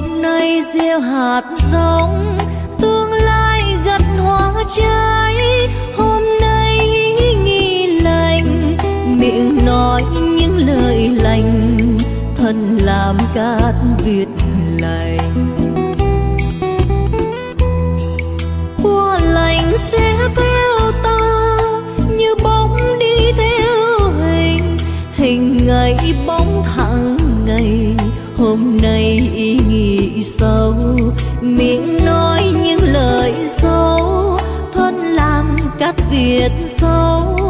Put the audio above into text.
hôm nay gieo hạt giống, tương lai gặt hoa trái. Hôm nay nghi lành, miệng nói những lời lành, thân làm cát Việt lành. Hoa lành sẽ theo ta như bóng đi theo hình, hình ngày bóng thẳng ngày. Hôm nay ý nghĩ sâu, miệng nói những lời xấu, thân làm cát Việt xấu.